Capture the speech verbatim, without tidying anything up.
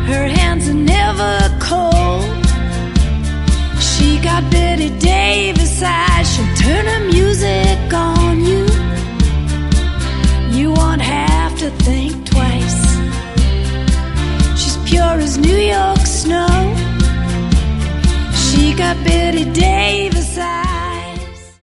her hands are never cold. She got Betty Davis eyes, she'll turn her music on you. You won't have to think twice. She's pure as New York snow. She got Betty Davis eyes.